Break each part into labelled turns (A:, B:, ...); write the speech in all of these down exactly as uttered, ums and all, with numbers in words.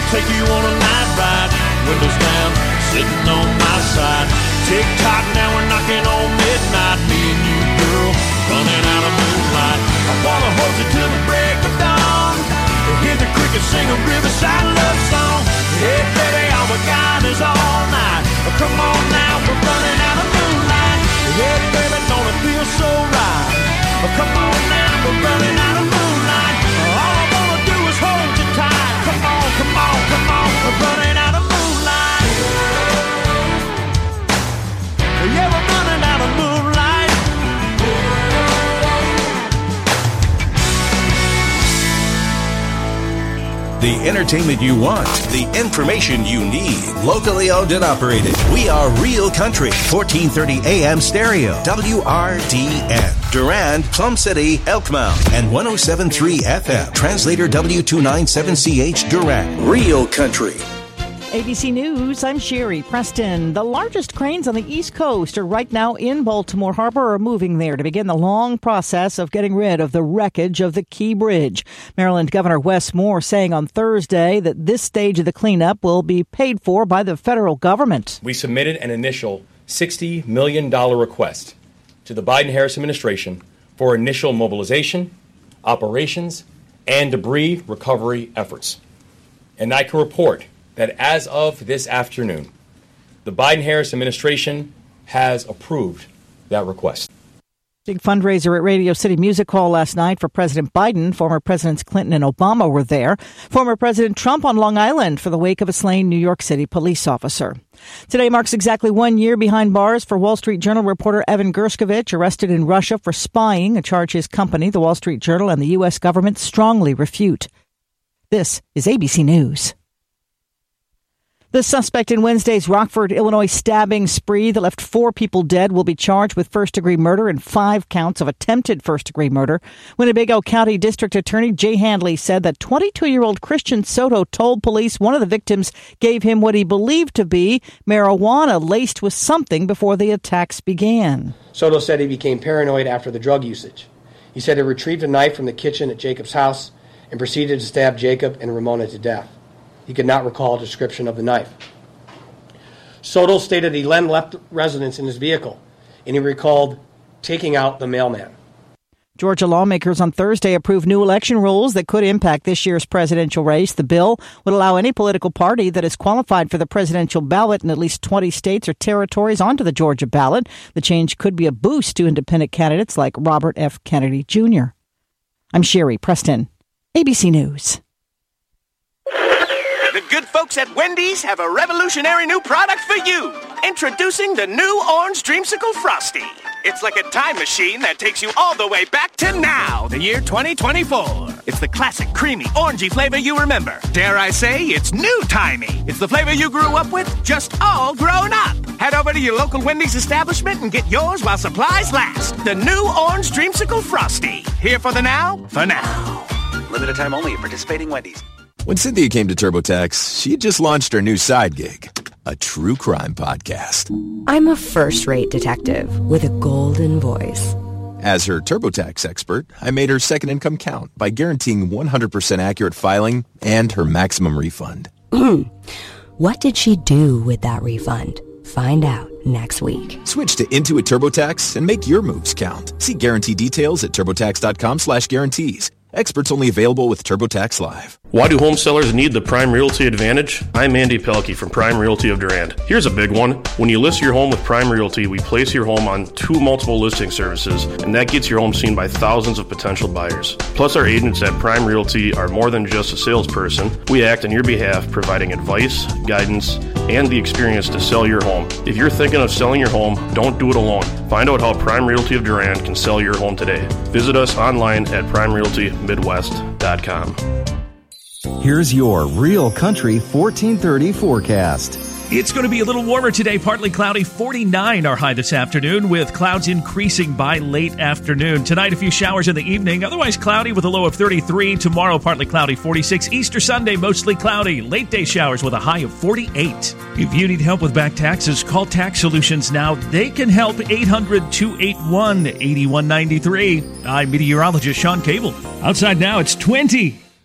A: take you on a night ride. Windows down, sitting on my side. Tick tock, now we're knocking on midnight. Me and you, girl, running out of moonlight. I wanna hold you till the break of dawn. Hear the crickets sing a riverside love song. Hey baby, all we got is all night. Oh, come on now, we're running out of moonlight. Hey baby, don't it feel so right? Oh, come on now, we're running out of moonlight. All I wanna do is hold you tight. Come on, come on, come on, we're running out of moonlight. Yeah, we're running out of moonlight.
B: The entertainment you want, the information you need. Locally owned and operated. We are Real Country, fourteen thirty A M stereo, W R D N. Durand, Plum City, Elkmount, and one oh seven point three F M. Translator W two ninety-seven C H Durand. Real Country.
C: A B C News, I'm Sherry Preston. The largest cranes on the East Coast are right now in Baltimore Harbor or moving there to begin the long process of getting rid of the wreckage of the Key Bridge. Maryland Governor Wes Moore saying on Thursday that this stage of the cleanup will be paid for by the federal government.
D: We submitted an initial sixty million dollars request to the Biden-Harris administration for initial mobilization, operations, and debris recovery efforts. And I can report that as of this afternoon, the Biden-Harris administration has approved that request.
C: Big fundraiser at Radio City Music Hall last night for President Biden. Former Presidents Clinton and Obama were there. Former President Trump on Long Island for the wake of a slain New York City police officer. Today marks exactly one year behind bars for Wall Street Journal reporter Evan Gershkovich, arrested in Russia for spying, a charge his company, the Wall Street Journal, and the U S government strongly refute. This is A B C News. The suspect in Wednesday's Rockford, Illinois stabbing spree that left four people dead will be charged with first-degree murder and five counts of attempted first-degree murder. Winnebago County District Attorney Jay Handley said that twenty-two-year-old Christian Soto told police one of the victims gave him what he believed to be marijuana laced with something before the attacks began.
E: Soto said he became paranoid after the drug usage. He said he retrieved a knife from the kitchen at Jacob's house and proceeded to stab Jacob and Ramona to death. He could not recall a description of the knife. Soto stated he then left residence in his vehicle, and he recalled taking out the mailman.
C: Georgia lawmakers on Thursday approved new election rules that could impact this year's presidential race. The bill would allow any political party that is qualified for the presidential ballot in at least twenty states or territories onto the Georgia ballot. The change could be a boost to independent candidates like Robert F. Kennedy Junior I'm Sherry Preston, A B C News.
F: The good folks at Wendy's have a revolutionary new product for you. Introducing the new Orange Dreamsicle Frosty. It's like a time machine that takes you all the way back to now, the year twenty twenty-four. It's the classic, creamy, orangey flavor you remember. Dare I say, it's new-timey. It's the flavor you grew up with, just all grown up. Head over to your local Wendy's establishment and get yours while supplies last. The new Orange Dreamsicle Frosty. Here for the now, for now.
G: Limited time only at participating Wendy's.
H: When Cynthia came to TurboTax, she had just launched her new side gig, a true crime podcast.
I: I'm a first-rate detective with a golden voice.
H: As her TurboTax expert, I made her second income count by guaranteeing one hundred percent accurate filing and her maximum refund.
I: What did she do with that refund? Find out next week.
H: Switch to Intuit TurboTax and make your moves count. See guarantee details at turbotax.com slash guarantees. Experts only available with TurboTax Live.
J: Why do home sellers need the Prime Realty Advantage? I'm Andy Pelkey from Prime Realty of Durand. Here's a big one. When you list your home with Prime Realty, we place your home on two multiple listing services, and that gets your home seen by thousands of potential buyers. Plus, our agents at Prime Realty are more than just a salesperson. We act on your behalf, providing advice, guidance, and the experience to sell your home. If you're thinking of selling your home, don't do it alone. Find out how Prime Realty of Durand can sell your home today. Visit us online at prime realty midwest dot com.
K: Here's your Real Country fourteen thirty forecast.
L: It's going to be a little warmer today, partly cloudy, forty-nine our high this afternoon, with clouds increasing by late afternoon. Tonight, a few showers in the evening, otherwise cloudy with a low of thirty-three. Tomorrow, partly cloudy, forty-six. Easter Sunday, mostly cloudy. Late day showers with a high of forty-eight. If you need help with back taxes, call Tax Solutions now. They can help. eight hundred, two eight one, eight one nine three. I'm meteorologist Sean Cable. Outside now, it's twenty.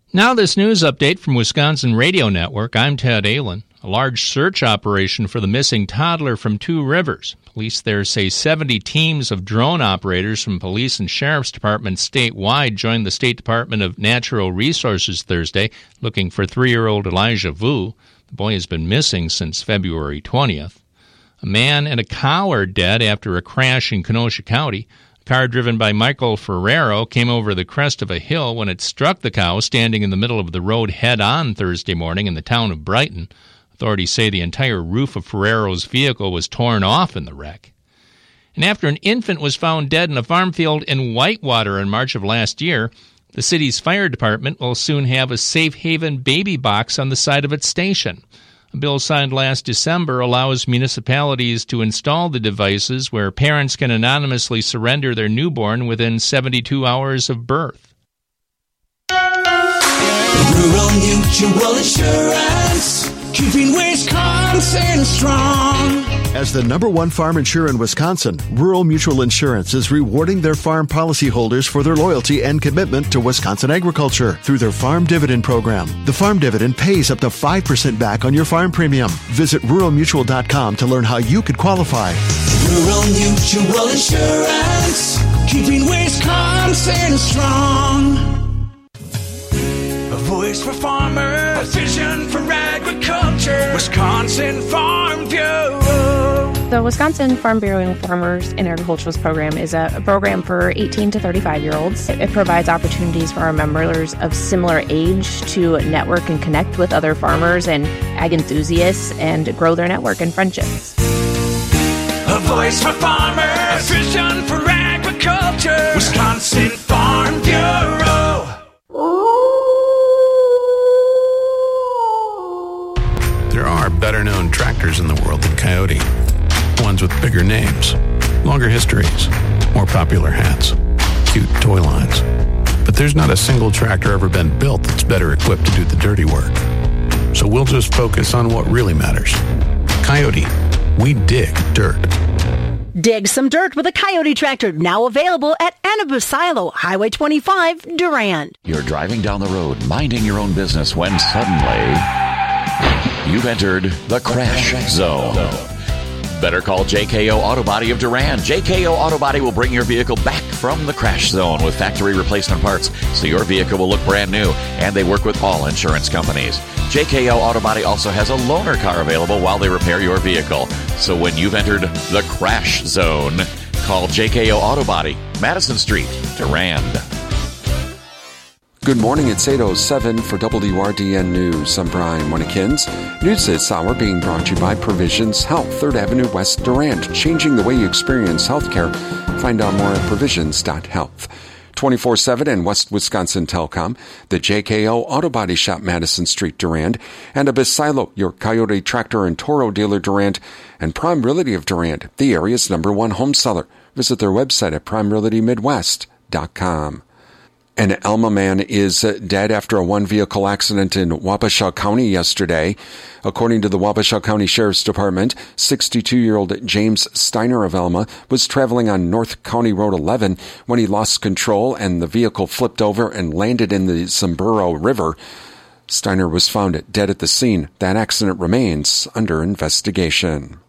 M: Now this news update from Wisconsin Radio Network. I'm Ted Allen. A large search operation for the missing toddler from Two Rivers. Police there say seventy teams of drone operators from police and sheriff's departments statewide joined the State Department of Natural Resources Thursday looking for three-year-old Elijah Vu. The boy has been missing since February twentieth. A man and a cow are dead after a crash in Kenosha County. A car driven by Michael Ferrero came over the crest of a hill when it struck the cow standing in the middle of the road head-on Thursday morning in the town of Brighton. Authorities say the entire roof of Ferrero's vehicle was torn off in the wreck. And after an infant was found dead in a farm field in Whitewater in March of last year, the city's fire department will soon have a safe haven baby box on the side of its station. A bill signed last December allows municipalities to install the devices where parents can anonymously surrender their newborn within seventy-two hours of birth.
N: Rural Mutual Insurance, keeping Wisconsin strong.
O: As the number one farm insurer in Wisconsin, Rural Mutual Insurance is rewarding their farm policyholders for their loyalty and commitment to Wisconsin agriculture through their Farm Dividend program. The Farm Dividend pays up to five percent back on your farm premium. Visit rural mutual dot com to learn how you could qualify.
N: Rural Mutual Insurance, keeping Wisconsin strong. A voice for farmers, a vision for agriculture, Wisconsin Farm Bureau.
P: The Wisconsin Farm Bureau Farmers and Agriculturalist Program is a, a program for eighteen to thirty-five-year-olds. It, it provides opportunities for our members of similar age to network and connect with other farmers and ag enthusiasts and grow their network and friendships.
N: A voice for farmers, a vision for agriculture, Wisconsin Farm Bureau.
Q: There are better-known tractors in the world than Coyote. Ones with bigger names, longer histories, more popular hats, cute toy lines. But there's not a single tractor ever been built that's better equipped to do the dirty work. So we'll just focus on what really matters. Coyote, we dig dirt.
R: Dig some dirt with a Coyote tractor, now available at Anabasilo, Highway twenty-five, Durand.
S: You're driving down the road, minding your own business, when suddenly you've entered the crash zone. Better call J K O Auto Body of Durand. J K O Auto Body will bring your vehicle back from the crash zone with factory replacement parts, so your vehicle will look brand new, and they work with all insurance companies. J K O Auto Body also has a loaner car available while they repair your vehicle. So when you've entered the crash zone, call J K O Auto Body, Madison Street, Durand.
T: Good morning, it's eight oh seven for W R D N News. I'm Brian Winnikins. News this hour being brought to you by Provisions Health, third Avenue West, Durand. Changing the way you experience healthcare. Find out more at provisions dot health. twenty-four seven and West Wisconsin Telecom, the J K O Auto Body Shop, Madison Street, Durand, and Abasilo, your Coyote Tractor and Toro dealer, Durand, and Prime Realty of Durand, the area's number one home seller. Visit their website at prime realty midwest dot com. An Alma man is dead after a one-vehicle accident in Wabasha County yesterday. According to the Wabasha County Sheriff's Department, sixty-two-year-old James Steiner of Alma was traveling on North County Road eleven when he lost control and the vehicle flipped over and landed in the Zimburo River. Steiner was found dead at the scene. That accident remains under investigation.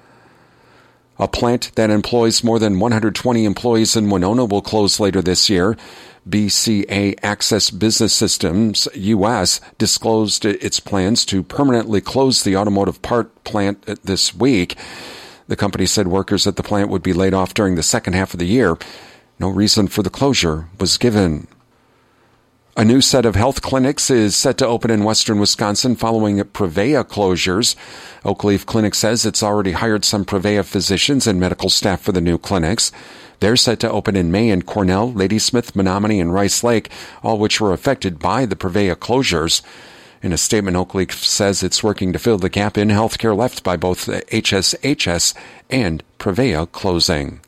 T: A plant that employs more than one hundred twenty employees in Winona will close later this year. B C A Access Business Systems U S disclosed its plans to permanently close the automotive part plant this week. The company said workers at the plant would be laid off during the second half of the year. No reason for the closure was given. A new set of health clinics is set to open in western Wisconsin following Prevea closures. Oakleaf Clinic says it's already hired some Prevea physicians and medical staff for the new clinics. They're set to open in May in Cornell, Ladysmith, Menominee, and Rice Lake, all which were affected by the Prevea closures. In a statement, Oakleaf says it's working to fill the gap in healthcare left by both the H S H S and Prevea closing.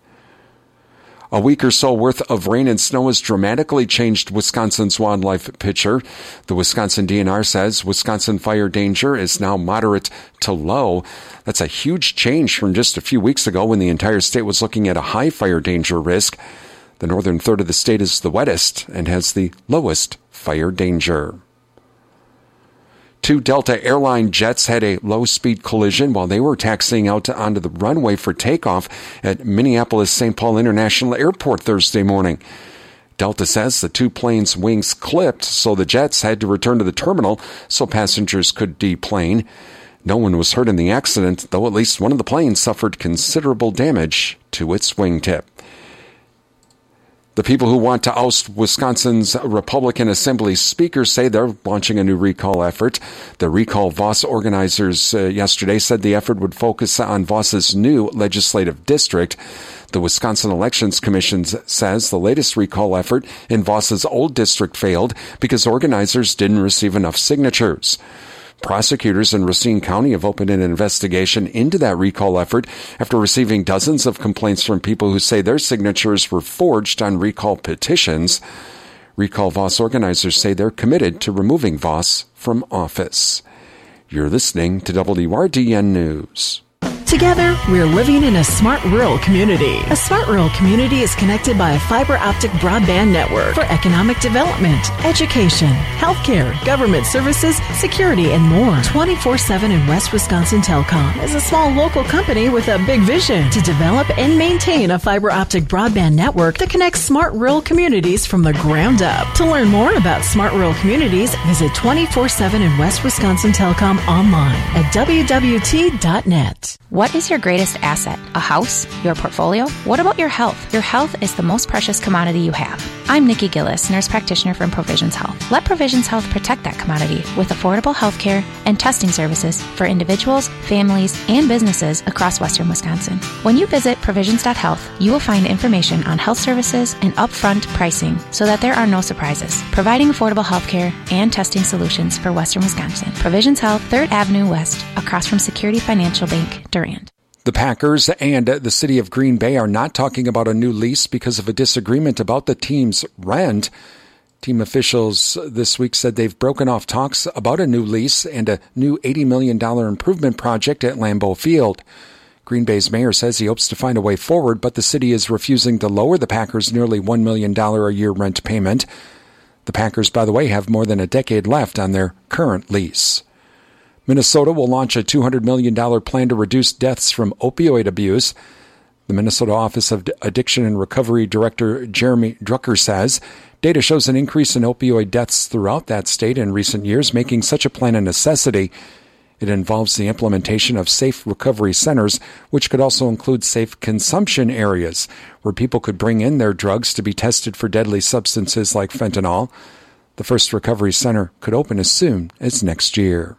T: A week or so worth of rain and snow has dramatically changed Wisconsin's wildlife picture. The Wisconsin D N R says Wisconsin fire danger is now moderate to low. That's a huge change from just a few weeks ago when the entire state was looking at a high fire danger risk. The northern third of the state is the wettest and has the lowest fire danger. Two Delta airline jets had a low-speed collision while they were taxiing out onto the runway for takeoff at Minneapolis-Saint Paul International Airport Thursday morning. Delta says the two planes' wings clipped, so the jets had to return to the terminal so passengers could deplane. No one was hurt in the accident, though at least one of the planes suffered considerable damage to its wingtip. The people who want to oust Wisconsin's Republican Assembly Speaker say they're launching a new recall effort. The Recall Voss organizers uh, yesterday said the effort would focus on Voss's new legislative district. The Wisconsin Elections Commission says the latest recall effort in Voss's old district failed because organizers didn't receive enough signatures. Prosecutors in Racine County have opened an investigation into that recall effort after receiving dozens of complaints from people who say their signatures were forged on recall petitions. Recall Voss organizers say they're committed to removing Voss from office. You're listening to W R D N News.
U: Together, we're living in a smart rural community. A smart rural community is connected by a fiber optic broadband network for economic development, education, healthcare, government services, security, and more. twenty-four seven in West Wisconsin Telecom is a small local company with a big vision to develop and maintain a fiber optic broadband network that connects smart rural communities from the ground up. To learn more about smart rural communities, visit twenty-four seven in West Wisconsin Telecom online at w w t dot net.
P: What is your greatest asset? A house? Your portfolio? What about your health? Your health is the most precious commodity you have. I'm Nikki Gillis, nurse practitioner from Provisions Health. Let Provisions Health protect that commodity with affordable health care and testing services for individuals, families, and businesses across western Wisconsin. When you visit provisions dot health, you will find information on health services and upfront pricing so that there are no surprises, providing affordable health care and testing solutions for western Wisconsin. Provisions Health, third Avenue West, across from Security Financial Bank, Durand.
T: The Packers and the city of Green Bay are not talking about a new lease because of a disagreement about the team's rent. Team officials this week said they've broken off talks about a new lease and a new eighty million dollars improvement project at Lambeau Field. Green Bay's mayor says he hopes to find a way forward, but the city is refusing to lower the Packers' nearly one million dollars a year rent payment. The Packers, by the way, have more than a decade left on their current lease. Minnesota will launch a two hundred million dollars plan to reduce deaths from opioid abuse. The Minnesota Office of Addiction and Recovery Director Jeremy Drucker says data shows an increase in opioid deaths throughout that state in recent years, making such a plan a necessity. It involves the implementation of safe recovery centers, which could also include safe consumption areas where people could bring in their drugs to be tested for deadly substances like fentanyl. The first recovery center could open as soon as next year.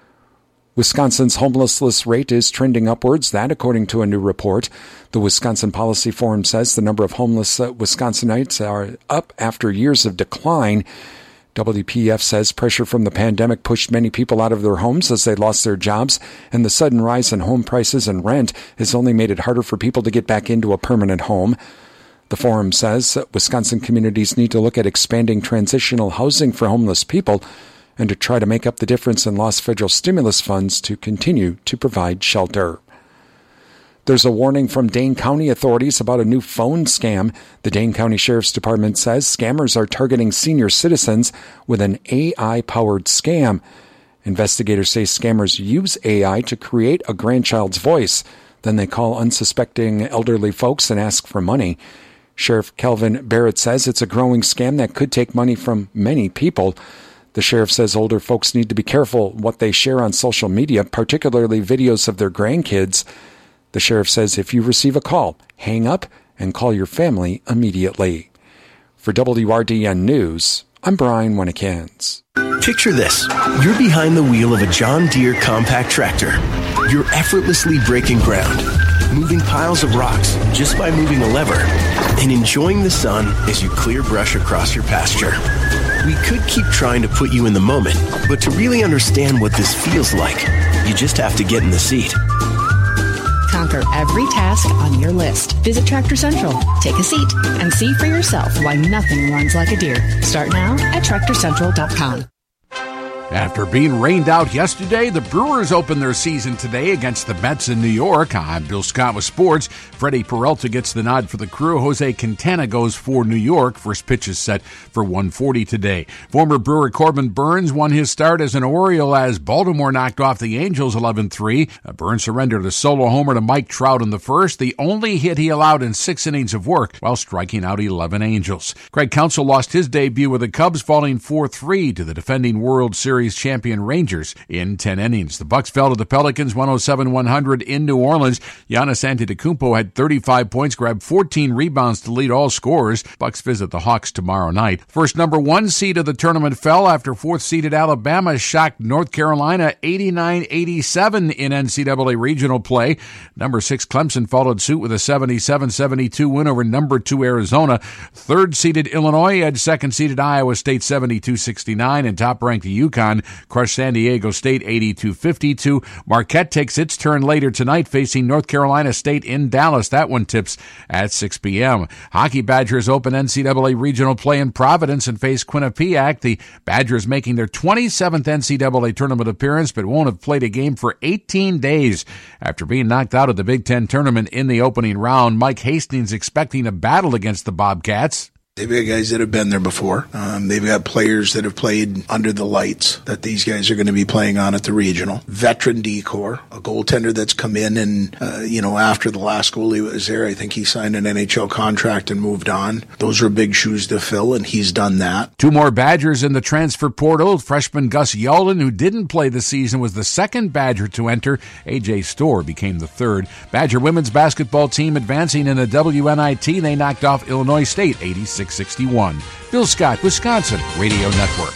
T: Wisconsin's homelessness rate is trending upwards, that according to a new report. The Wisconsin Policy Forum says the number of homeless uh, Wisconsinites are up after years of decline. W P F says pressure from the pandemic pushed many people out of their homes as they lost their jobs, and the sudden rise in home prices and rent has only made it harder for people to get back into a permanent home. The forum says that Wisconsin communities need to look at expanding transitional housing for homeless people and to try to make up the difference in lost federal stimulus funds to continue to provide shelter. There's a warning from Dane County authorities about a new phone scam. The Dane County Sheriff's Department says scammers are targeting senior citizens with an A I-powered scam. Investigators say scammers use A I to create a grandchild's voice. Then they call unsuspecting elderly folks and ask for money. Sheriff Kelvin Barrett says it's a growing scam that could take money from many people. The sheriff says older folks need to be careful what they share on social media, particularly videos of their grandkids. The sheriff says if you receive a call, hang up and call your family immediately. For W R D N News, I'm Brian Winnikins.
V: Picture this. You're behind the wheel of a John Deere compact tractor. You're effortlessly breaking ground, moving piles of rocks just by moving a lever, and enjoying the sun as you clear brush across your pasture. We could keep trying to put you in the moment, but to really understand what this feels like, you just have to get in the seat.
W: Conquer every task on your list. Visit Tractor Central, take a seat, and see for yourself why nothing runs like a Deere. Start now at tractor central dot com.
A: After being rained out yesterday, the Brewers open their season today against the Mets in New York. I'm Bill Scott with sports. Freddie Peralta gets the nod for the Crew. Jose Quintana goes for New York. First pitch is set for one forty today. Former Brewer Corbin Burns won his start as an Oriole as Baltimore knocked off the Angels eleven three. Burns surrendered a solo homer to Mike Trout in the first, the only hit he allowed in six innings of work, while striking out eleven Angels. Craig Counsell lost his debut with the Cubs, falling four three to the defending World Series champion Rangers in ten innings. The Bucks fell to the Pelicans one oh seven one hundred in New Orleans. Giannis Antetokounmpo had thirty-five points, grabbed fourteen rebounds to lead all scorers. Bucks visit the Hawks tomorrow night. First number one seed of the tournament fell after fourth-seeded Alabama shocked North Carolina eighty-nine eighty-seven in N C double A regional play. Number six Clemson followed suit with a seventy-seven seventy-two win over number two Arizona. Third-seeded Illinois edged second-seeded Iowa State seventy-two sixty-nine, and top-ranked UConn crushed San Diego State eighty-two fifty-two. Marquette takes its turn later tonight, facing North Carolina State in Dallas. That one tips at six p.m. Hockey Badgers open N C double A regional play in Providence and face Quinnipiac. The Badgers making their twenty-seventh N C double A tournament appearance, but won't have played a game for eighteen days after being knocked out of the Big Ten tournament in the opening round. Mike Hastings expecting a battle against the Bobcats.
B: They've got guys that have been there before. Um, they've got players that have played under the lights that these guys are going to be playing on at the regional. Veteran decor, a goaltender that's come in and, uh, you know, after the last goalie was there, I think he signed an N H L contract and moved on. Those are big shoes to fill, and he's done that.
A: Two more Badgers in the transfer portal. Freshman Gus Yalden, who didn't play the season, was the second Badger to enter. A J Storr became the third. Badger women's basketball team advancing in the W N I T. They knocked off Illinois State eighty-six sixty-one. Bill Scott, Wisconsin Radio Network.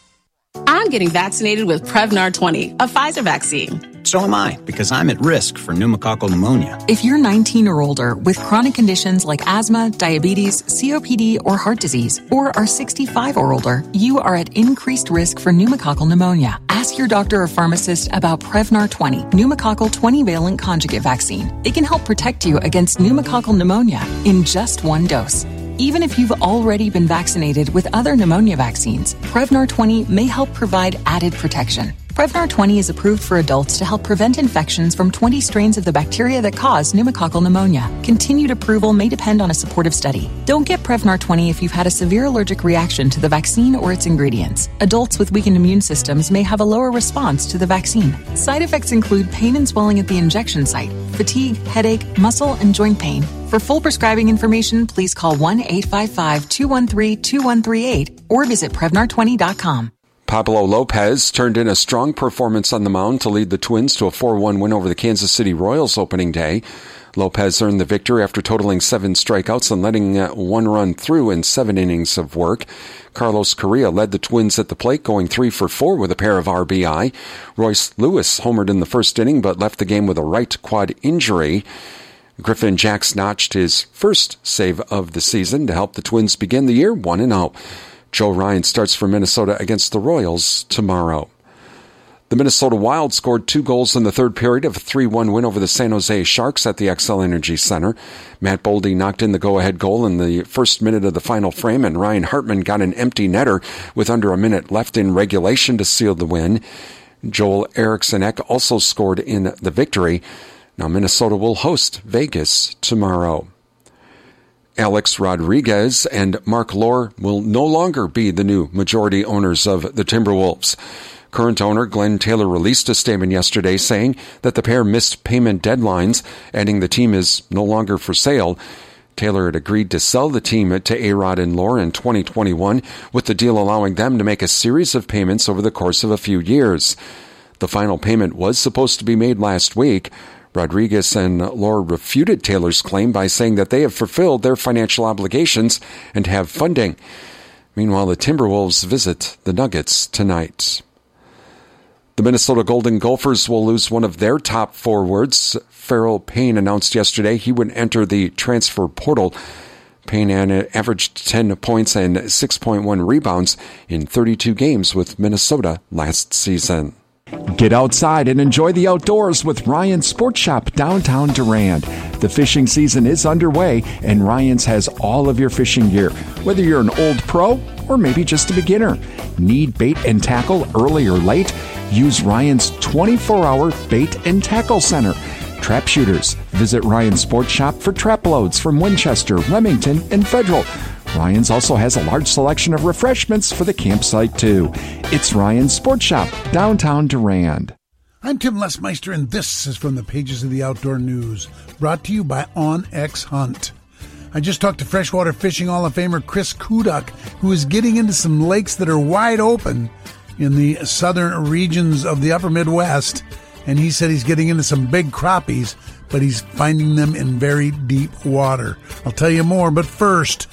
D: I'm getting vaccinated with Prevnar twenty, a Pfizer vaccine.
X: So am I, because I'm at risk for pneumococcal pneumonia.
Y: If you're nineteen or older with chronic conditions like asthma, diabetes, C O P D, or heart disease, or are sixty-five or older, you are at increased risk for pneumococcal pneumonia. Ask your doctor or pharmacist about Prevnar twenty, pneumococcal twenty-valent conjugate vaccine. It can help protect you against pneumococcal pneumonia in just one dose. Even if you've already been vaccinated with other pneumonia vaccines, Prevnar twenty may help provide added protection. Prevnar twenty is approved for adults to help prevent infections from twenty strains of the bacteria that cause pneumococcal pneumonia. Continued approval may depend on a supportive study. Don't get Prevnar twenty if you've had a severe allergic reaction to the vaccine or its ingredients. Adults with weakened immune systems may have a lower response to the vaccine. Side effects include pain and swelling at the injection site, fatigue, headache, muscle, and joint pain. For full prescribing information, please call one eight five five, two one three, two one three eight or visit Prevnar twenty dot com.
T: Pablo Lopez turned in a strong performance on the mound to lead the Twins to a four one win over the Kansas City Royals opening day. Lopez earned the victory after totaling seven strikeouts and letting one run through in seven innings of work. Carlos Correa led the Twins at the plate, going three for four with a pair of R B I. Royce Lewis homered in the first inning but left the game with a right quad injury. Griffin Jax notched his first save of the season to help the Twins begin the year one and oh. Joe Ryan starts for Minnesota against the Royals tomorrow. The Minnesota Wild scored two goals in the third period of a three one win over the San Jose Sharks at the Xcel Energy Center. Matt Boldy knocked in the go-ahead goal in the first minute of the final frame, and Ryan Hartman got an empty netter with under a minute left in regulation to seal the win. Joel Eriksson-Ek also scored in the victory. Now Minnesota will host Vegas tomorrow. Alex Rodriguez and Mark Lohr will no longer be the new majority owners of the Timberwolves. Current owner Glenn Taylor released a statement yesterday saying that the pair missed payment deadlines, adding the team is no longer for sale. Taylor had agreed to sell the team to A-Rod and Lohr in twenty twenty-one, with the deal allowing them to make a series of payments over the course of a few years. The final payment was supposed to be made last week. Rodriguez and Lohr refuted Taylor's claim by saying that they have fulfilled their financial obligations and have funding. Meanwhile, the Timberwolves visit the Nuggets tonight. The Minnesota Golden Gophers will lose one of their top forwards. Farrell Payne announced yesterday he would enter the transfer portal. Payne averaged ten points and six point one rebounds in thirty-two games with Minnesota last season.
K: Get outside and enjoy the outdoors with Ryan's Sports Shop downtown Durand. The fishing season is underway, and Ryan's has all of your fishing gear, whether you're an old pro or maybe just a beginner. Need bait and tackle early or late? Use Ryan's twenty-four hour Bait and Tackle Center. Trap shooters, visit Ryan's Sports Shop for trap loads from Winchester, Remington, and Federal. Ryan's also has a large selection of refreshments for the campsite, too. It's Ryan's Sports Shop, downtown Durand.
C: I'm Tim Lesmeister, and this is from the pages of the Outdoor News, brought to you by OnX Hunt. I just talked to freshwater fishing Hall of Famer Chris Kuduk, who is getting into some lakes that are wide open in the southern regions of the upper Midwest, and he said he's getting into some big crappies, but he's finding them in very deep water. I'll tell you more, but first...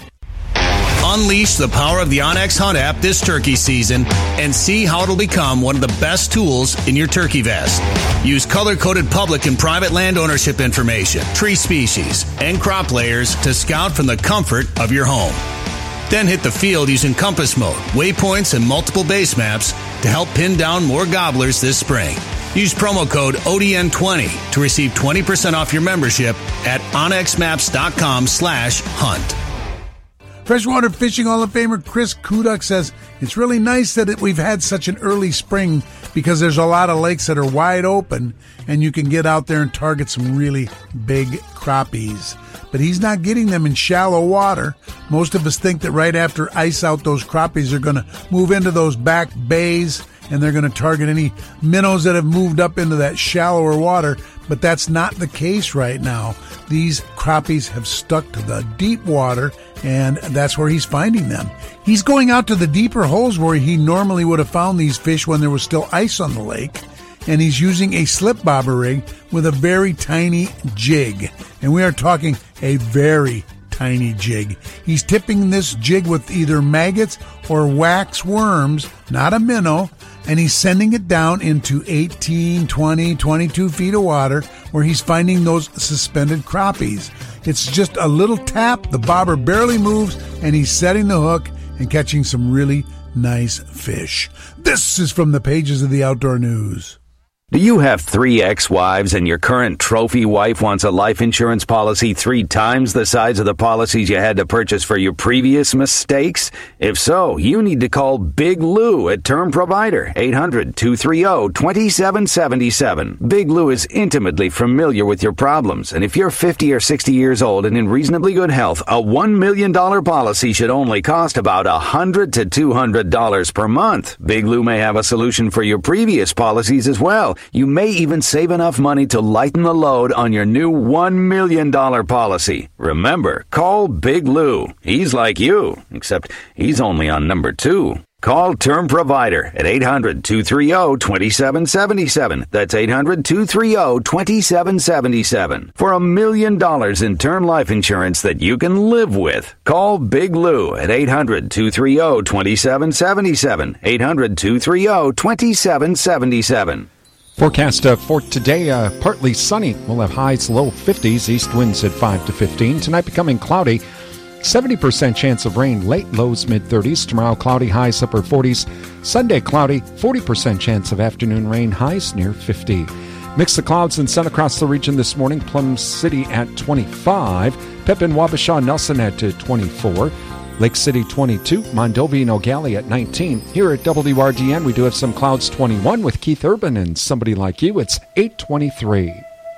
E: Unleash the power of the OnX Hunt app this turkey season and see how it'll become one of the best tools in your turkey vest. Use color-coded public and private land ownership information, tree species, and crop layers to scout from the comfort of your home. Then hit the field using compass mode, waypoints, and multiple base maps to help pin down more gobblers this spring. Use promo code O D N twenty to receive twenty percent off your membership at onxmaps.com slash hunt.
C: Freshwater Fishing Hall of Famer Chris Kuduk says it's really nice that it, we've had such an early spring because there's a lot of lakes that are wide open and you can get out there and target some really big crappies. But he's not getting them in shallow water. Most of us think that right after ice out, those crappies are going to move into those back bays and they're going to target any minnows that have moved up into that shallower water. But that's not the case right now. These crappies have stuck to the deep water, and that's where he's finding them. He's going out to the deeper holes where he normally would have found these fish when there was still ice on the lake, and he's using a slip bobber rig with a very tiny jig. And we are talking a very tiny jig. He's tipping this jig with either maggots or wax worms, not a minnow, and he's sending it down into eighteen, twenty, twenty-two feet of water where he's finding those suspended crappies. It's just a little tap, the bobber barely moves, and he's setting the hook and catching some really nice fish. This is from the pages of the Outdoor News.
F: Do you have three ex-wives and your current trophy wife wants a life insurance policy three times the size of the policies you had to purchase for your previous mistakes? If so, you need to call Big Lou at Term Provider, eight hundred, two three zero, two seven seven seven. Big Lou is intimately familiar with your problems, and if you're fifty or sixty years old and in reasonably good health, a one million dollars policy should only cost about one hundred to two hundred dollars per month. Big Lou may have a solution for your previous policies as well. You may even save enough money to lighten the load on your new one million dollars policy. Remember, call Big Lou. He's like you, except he's only on number two. Call Term Provider at eight hundred, two three zero, two seven seven seven. That's eight hundred, two three zero, two seven seven seven. For a million dollars in term life insurance that you can live with. Call Big Lou at eight hundred, two three zero, two seven seven seven. eight hundred, two three zero, two seven seven seven.
G: Forecast uh, for today, uh, partly sunny. We'll have highs low fifties, east winds at five to fifteen. Tonight becoming cloudy, seventy percent chance of rain, late lows mid thirties. Tomorrow cloudy, highs upper forties. Sunday cloudy, forty percent chance of afternoon rain, highs near fifty. Mix the clouds and sun across the region this morning. Plum City at twenty-five. Pepin, Wabasha, Nelson at uh, twenty-four. Lake City twenty-two, Mondovi and O'Galley at nineteen. Here at W R D N, we do have some clouds, twenty-one with Keith Urban and Somebody Like You. It's eight twenty-three.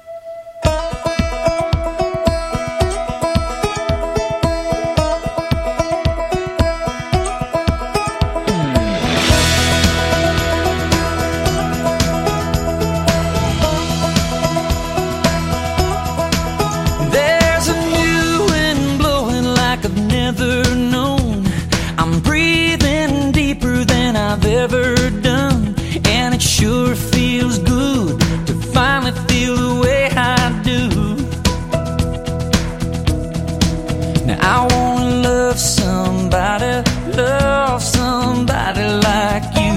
N: There's a new wind blowing like I've never known. I'm breathing deeper than I've ever done, and it sure feels good to finally feel the way I do. Now I wanna love somebody, love somebody like you,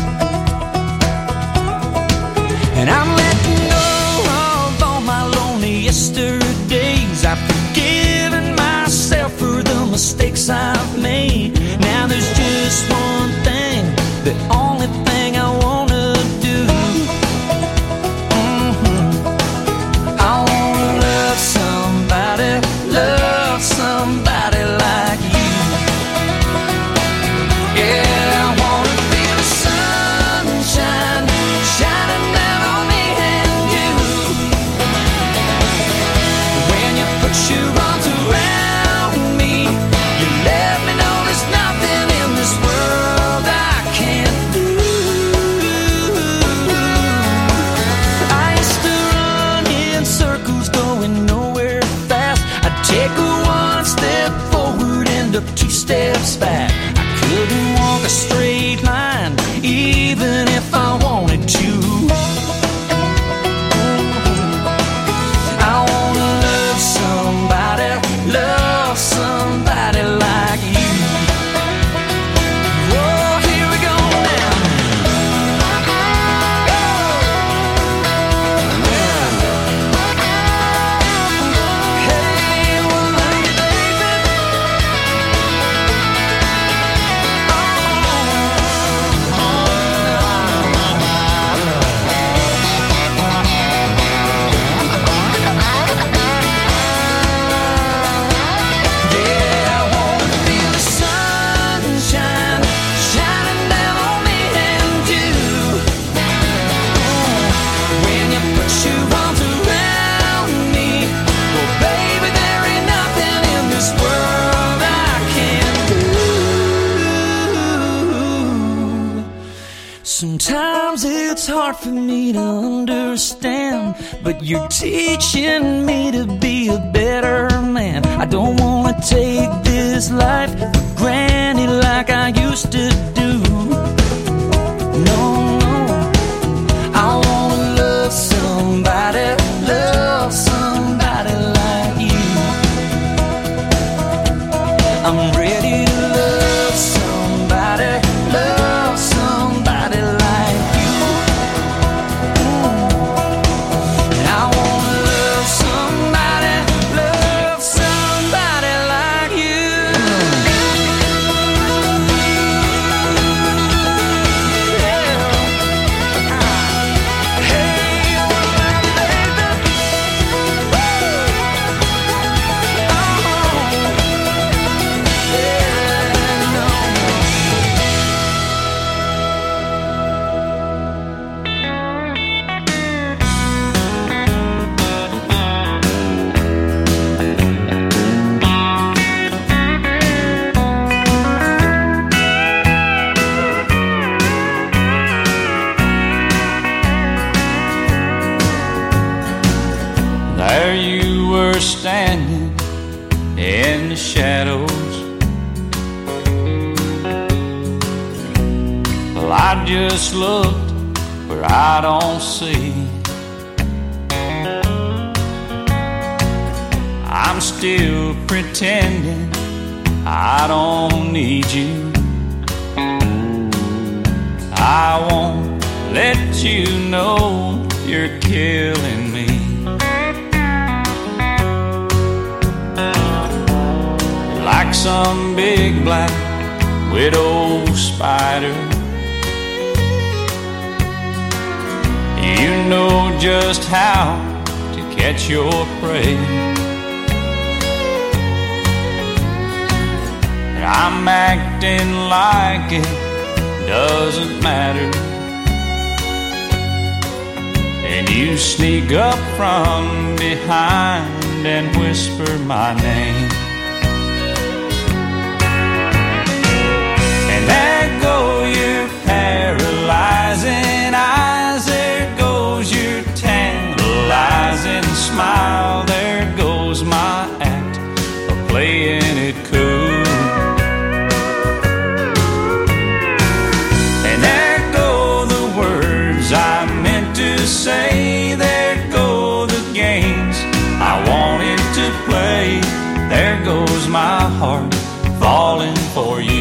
N: and I'm letting go of all my lonely yesterdays. I've forgiven myself for the mistakes I've made. Now there's just one thing, the only thing I wanna do. somebody like you. Yeah, I wanna feel the sunshine shining down on me and you. When you put your arms around me, you let me know there's nothing in this world I can't do. I used to run in circles going nowhere fast. I'd take a one step forward, end up two steps back. I couldn't walk a straight line even if I wanted to. I wanna love somebody, love somebody like you. Oh, here we go now. Hey, well, lady, baby. Yeah, I wanna feel the sunshine shining down on me and you. When you put your arms around me, well, baby, there ain't nothing in this world I can't do. Sometimes it's hard for me to understand, but you're teaching me to be a better man. I don't wanna take this life for granted like I used to do. No, no, I wanna love somebody, love somebody like you. I'm ready to love somebody, love somebody like you. And I wanna love somebody, love somebody like you.
H: There you were standing in the shadows. Well, I just looked where I don't see. I'm still pretending I don't need you. I won't let you know you're killing me. Like some big black widow spider, you know just how to catch your prey. And I'm acting like it doesn't matter, and you sneak up from behind and whisper my name. There go your paralyzing eyes, there goes your tantalizing smile, there goes my act of playing it cool. And there go the words I meant to say, there go the games I wanted to play, there goes my heart falling for you.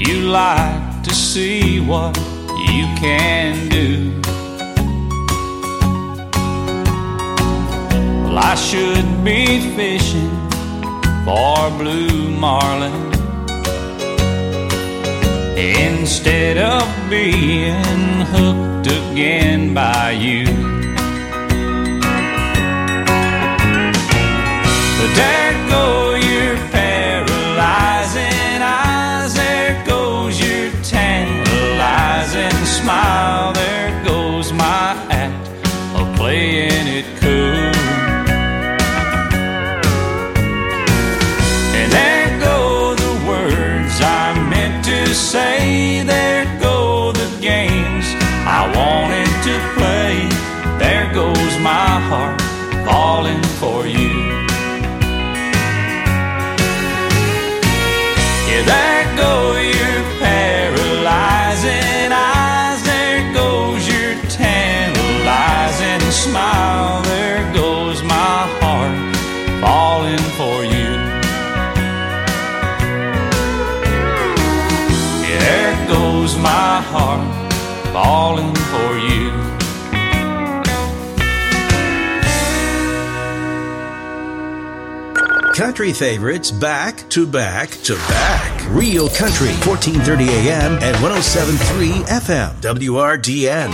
H: You like to see what you can do. Well, I should be fishing for blue marlin instead of being hooked again by you. But there go your paralyzing eyes, there goes your tantalizing smile, there goes my act of playing it cool. And there go the words I meant to say, there go the games I wanted to play, there goes my heart falling for you. Yeah, there go your paralyzing eyes, there goes your tantalizing smile, there goes my heart falling for you. Yeah, there goes my heart falling for you.
I: Country favorites back to back to back. Real Country, fourteen thirty A M and one oh seven point three F M, W R D N.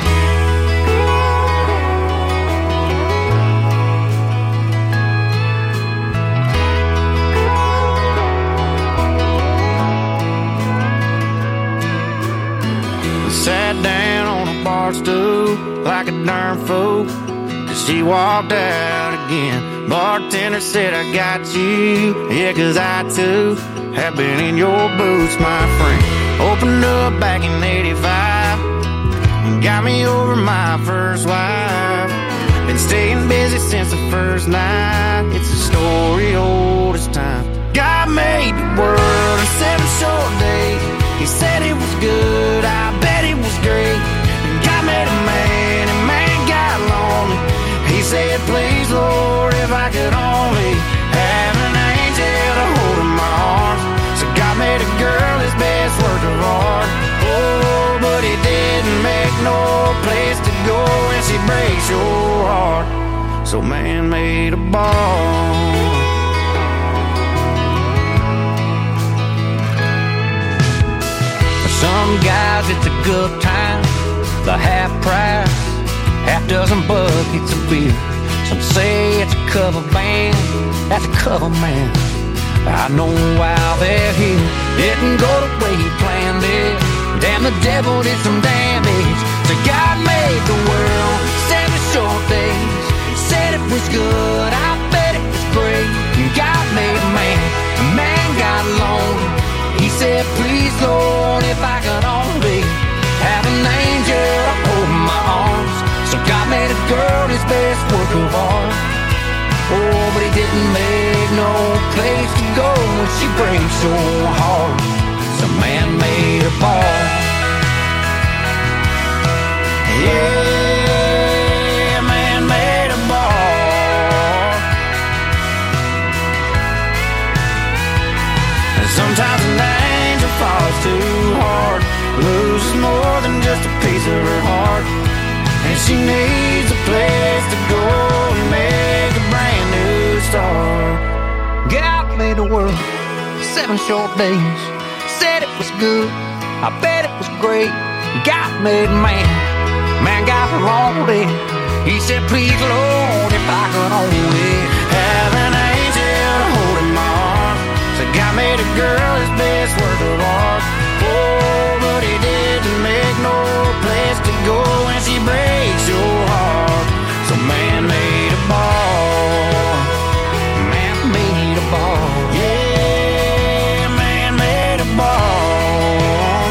J: Sat down on a bar stool like a darn fool, 'cause she walked out again. Bartender said, I got you, yeah, 'cause I too have been in your boots, my friend. Opened up back in eighty-five and got me over my first wife. Been staying busy since the first night. It's a story old as time. God made the world in seven short days. He said it was good, I bet it was great. And God made a man, and man got lonely. He said, please, Lord, if I could only have an angel to hold in my arms. So God made a girl his best work of art. Oh, but he didn't make no place to go when she breaks your heart. So man made a bar. For some guys it's a good time, the half price, half dozen buckets of beer. Some say it's a cover band, that's a cover man. I know why they're here. Didn't go the way he planned it. Damn, the devil did some damage. So God made the world seven short days. Said it was good, I bet it was great. And God made a man, a man got lonely. He said, please, Lord, if I could only have an angel to hold in my arms. So God made a girl his best work of art. Oh, but he didn't make no place to go when she breaks your heart. So man made a bar. Yeah, man made a bar. And sometimes an angel falls too hard, loses more than just a piece of her heart. And she needs a place to go and make a brand new start. God made the world seven short days. Said it was good, I bet it was great. God made man, man got lonely. He said, please, Lord, if I could only have an angel to hold in my arms. So God made a girl his best work of art. Oh, but he didn't make no place to go when she breaks your heart. So man made a bar. Man made a bar. Yeah, man made a bar.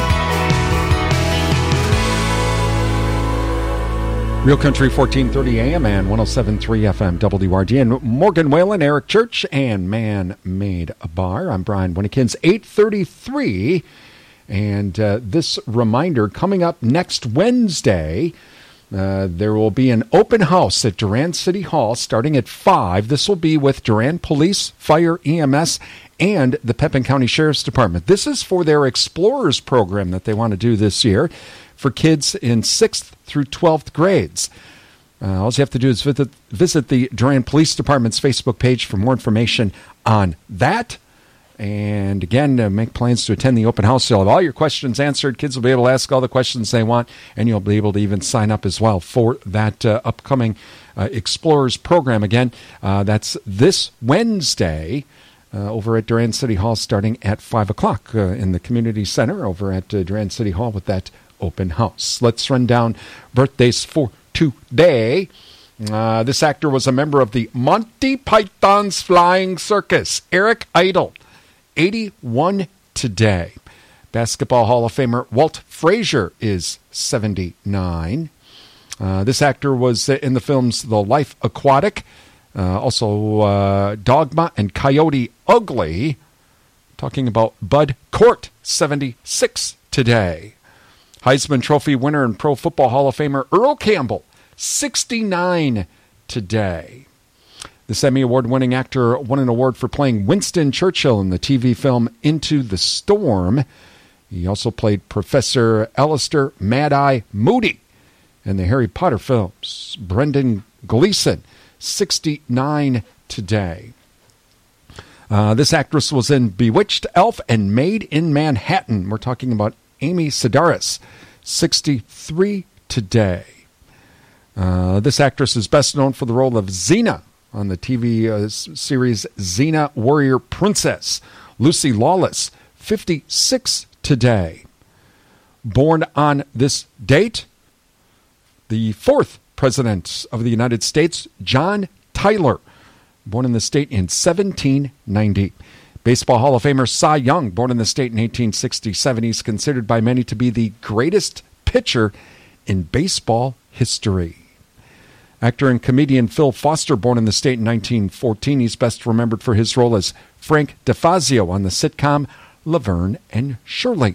G: Real Country, fourteen thirty A M and one oh seven point three F M, W R D N. Morgan Whalen, Eric Church, and Man Made a Bar. I'm Brian Winnekins, eight thirty-three. And uh, this reminder, coming up next Wednesday, uh, there will be an open house at Durand City Hall starting at five. This will be with Durand Police, Fire, E M S, and the Pepin County Sheriff's Department. This is for their Explorers program that they want to do this year for kids in sixth through twelfth grades. Uh, all you have to do is visit, visit the Durand Police Department's Facebook page for more information on that. And again, uh, make plans to attend the open house. You'll have all your questions answered. Kids will be able to ask all the questions they want, and you'll be able to even sign up as well for that uh, upcoming uh, Explorers program. Again, uh, that's this Wednesday uh, over at Durand City Hall starting at five o'clock uh, in the Community Center over at uh, Durand City Hall with that open house. Let's run down birthdays for today. Uh, this actor was a member of the Monty Python's Flying Circus. Eric Idle, eighty-one today. Basketball Hall of Famer Walt Frazier is seventy-nine. Uh, this actor was in the films The Life Aquatic, uh, also uh, Dogma and Coyote Ugly. Talking about Bud Cort, seventy-six today. Heisman Trophy winner and Pro Football Hall of Famer Earl Campbell, sixty-nine today. This Emmy Award-winning actor won an award for playing Winston Churchill in the T V film Into the Storm. He also played Professor Alistair Mad-Eye Moody in the Harry Potter films. Brendan Gleeson, sixty-nine today. Uh, this actress was in Bewitched, Elf, and Made in Manhattan. We're talking about Amy Sedaris, sixty-three today. Uh, this actress is best known for the role of Xena on the T V uh, series Xena Warrior Princess. Lucy Lawless, fifty-six today. Born on this date, the fourth president of the United States, John Tyler, born in the state in seventeen ninety. Baseball Hall of Famer Cy Young, born in the state in eighteen sixty-seven. He's considered by many to be the greatest pitcher in baseball history. Actor and comedian Phil Foster, born in the state in nineteen fourteen. He's best remembered for his role as Frank DeFazio on the sitcom Laverne and Shirley.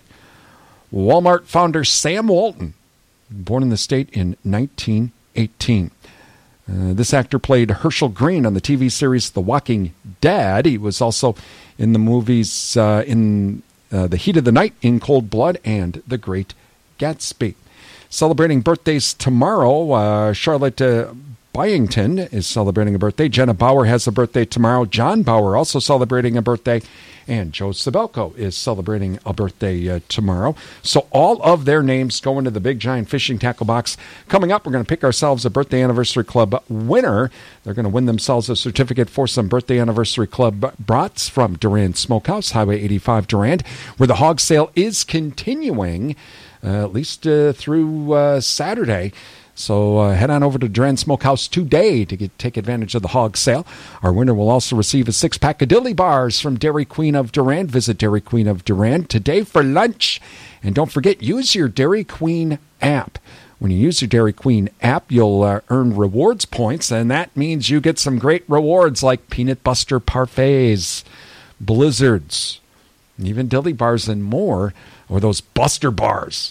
G: Walmart founder Sam Walton, born in the state in nineteen eighteen. Uh, this actor played Herschel Green on the T V series The Walking Dead. He was also in the movies uh, in uh, The Heat of the Night, In Cold Blood, and The Great Gatsby. Celebrating birthdays tomorrow, uh, Charlotte uh, Byington is celebrating a birthday. Jenna Bauer has a birthday tomorrow. John Bauer also celebrating a birthday. And Joe Sabelko is celebrating a birthday uh, tomorrow. So all of their names go into the Big Giant Fishing Tackle Box. Coming up, we're going to pick ourselves a Birthday Anniversary Club winner. They're going to win themselves a certificate for some Birthday Anniversary Club brats from Durand Smokehouse, Highway eighty-five Durand, where the hog sale is continuing, uh, at least uh, through uh, Saturday. So uh, head on over to Durand Smokehouse today to get, take advantage of the hog sale. Our winner will also receive a six-pack of Dilly Bars from Dairy Queen of Durand. Visit Dairy Queen of Durand today for lunch. And don't forget, use your Dairy Queen app. When you use your Dairy Queen app, you'll uh, earn rewards points, and that means you get some great rewards like Peanut Buster Parfaits, Blizzards, even Dilly Bars and more, or those Buster Bars.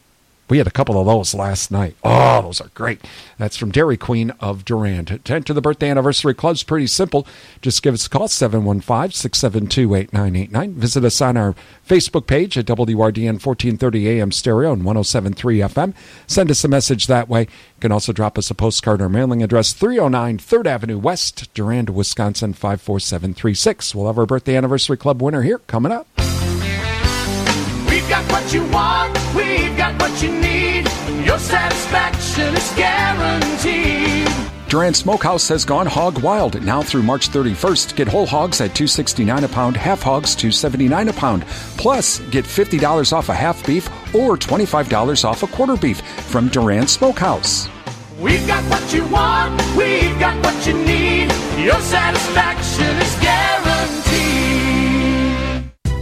G: We had a couple of those last night. Oh, those are great. That's from Dairy Queen of Durand. To enter the Birthday Anniversary Club is pretty simple. Just give us a call, seven one five, six seven two, eight nine eight nine. Visit us on our Facebook page at W R D N fourteen thirty A M Stereo and one oh seven point three F M. Send us a message that way. You can also drop us a postcard or mailing address, three oh nine third Avenue West, Durand, Wisconsin, five four seven three six. We'll have our Birthday Anniversary Club winner here coming up.
L: We've got what you want, we've got what you need. Your satisfaction is guaranteed.
K: Durand Smokehouse has gone hog wild. Now through March thirty-first, get whole hogs at two dollars and sixty-nine cents a pound, half hogs two dollars and seventy-nine cents a pound. Plus, get fifty dollars off a half beef or twenty-five dollars off a quarter beef from Durand Smokehouse.
L: We've got what you want, we've got what you need. Your satisfaction is guaranteed.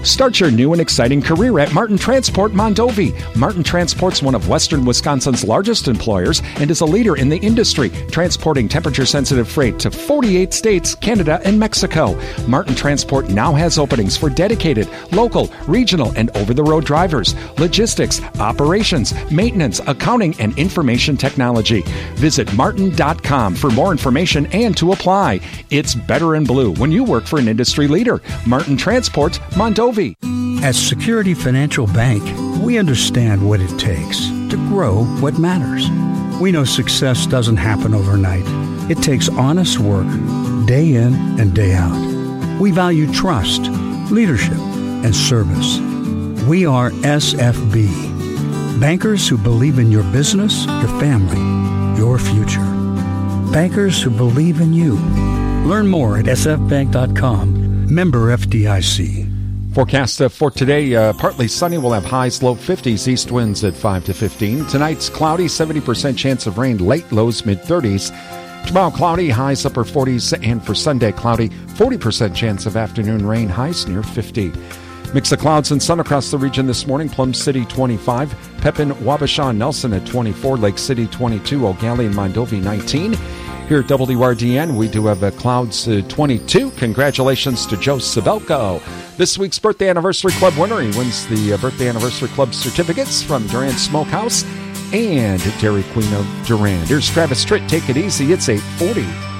G: Start your new and exciting career at Martin Transport Mondovi. Martin Transport's one of Western Wisconsin's largest employers and is a leader in the industry, transporting temperature-sensitive freight to forty-eight states, Canada, and Mexico. Martin Transport now has openings for dedicated, local, regional, and over-the-road drivers, logistics, operations, maintenance, accounting, and information technology. Visit martin dot com for more information and to apply. It's better in blue when you work for an industry leader. Martin Transport Mondovi.
M: At Security Financial Bank, we understand what it takes to grow what matters. We know success doesn't happen overnight. It takes honest work, day in and day out. We value trust, leadership, and service. We are S F B, bankers who believe in your business, your family, your future. Bankers who believe in you. Learn more at s f bank dot com. Member F D I C.
G: Forecast uh, for today, uh, partly sunny. We'll have highs, low fifties, east winds at five to fifteen. Tonight's cloudy, seventy percent chance of rain, late lows, mid thirties. Tomorrow, cloudy, highs, upper forties. And for Sunday, cloudy, forty percent chance of afternoon rain, highs near fifty. Mix of clouds and sun across the region this morning. Plum City, twenty-five. Pepin, Wabasha, Nelson at twenty-four. Lake City, twenty-two. O'Galley and Mondovi, nineteen. Here at W R D N, we do have uh, clouds uh, twenty-two. Congratulations to Joe Sabelko, this week's Birthday Anniversary Club winner. He wins the uh, Birthday Anniversary Club certificates from Durand Smokehouse and Dairy Queen of Durand. Here's Travis Tritt. Take it easy. It's eight forty.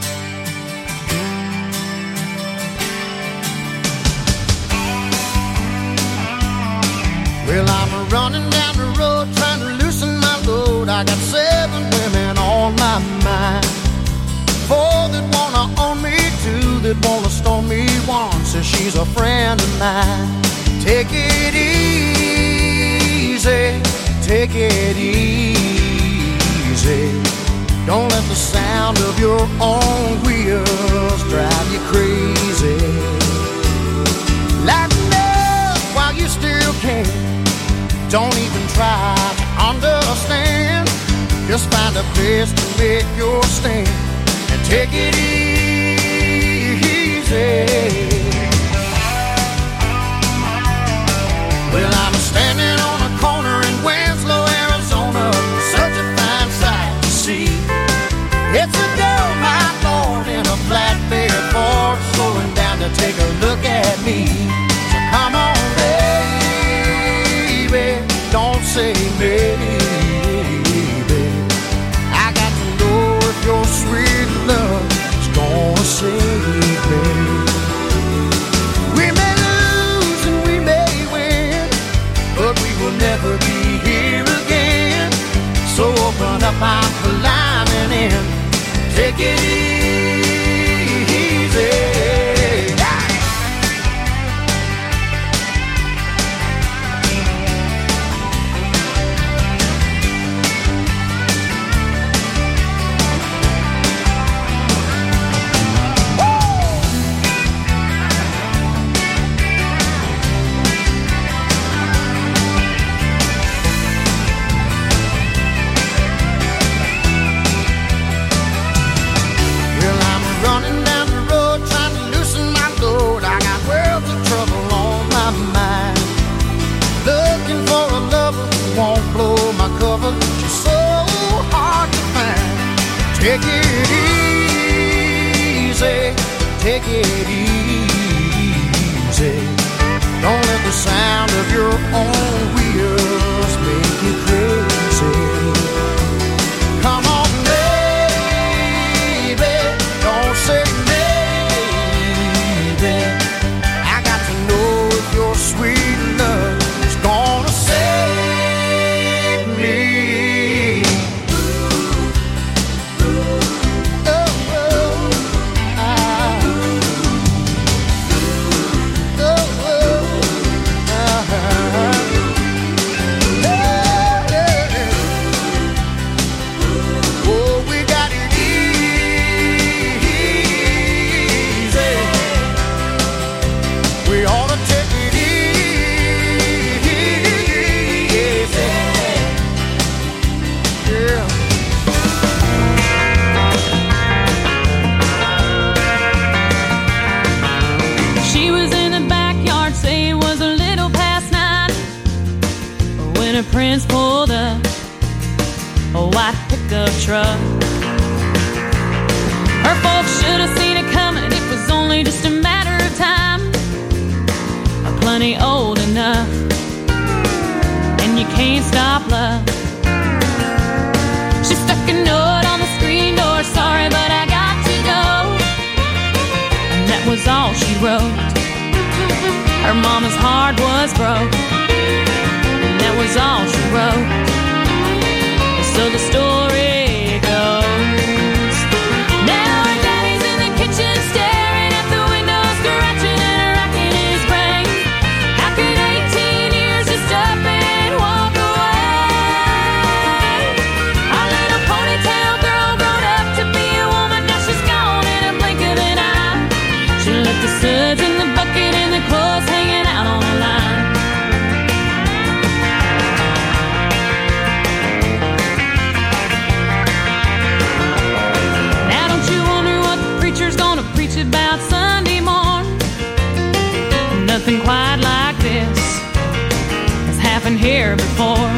L: Well, I'm running down the road trying to loosen my load. I got seven women on my mind. Four that wanna own me, two that wanna stone me, one says she's a friend of mine. Take it easy, take it easy. Don't let the sound of your own wheels drive you crazy. Lighten up while you still can. Don't even try to understand. Just find a place to make your stand. Take it easy. Well, I'm standing on a corner in Winslow, Arizona. Such a fine sight to see. It's a girl, my Lord, in a flatbed Ford, slowing down to take a look at me. So come on, baby, don't say maybe. I got to know if your sweet love is gonna save me. We may lose and we may win, but we will never be here again. So open up, I'm climbing in. Take it easy. Take it easy, take it easy. Don't let the sound of your own wheels make you crazy. Come on, baby, don't say maybe. I got to know if your sweet love is gonna save me.
O: when a prince pulled up a white pickup truck. Her folks should have seen it coming. It was only just a matter of time. I'm plenty old enough, and you can't stop love. She stuck a note on the screen door, sorry, but I got to go. And that was all she wrote. Her mama's heart was broke, and that was all she wrote. So the story goes. Now her daddy's in the kitchen staring at the window, scratching and racking his brain. How could eighteen years just up and walk away? Our little ponytail girl grown up to be a woman, now she's gone in a blink of an eye. She left the suds in the bucket and the clothes hanging out on the line. Now don't you wonder what the preacher's gonna preach about Sunday morn? Nothing quite like this has happened here before.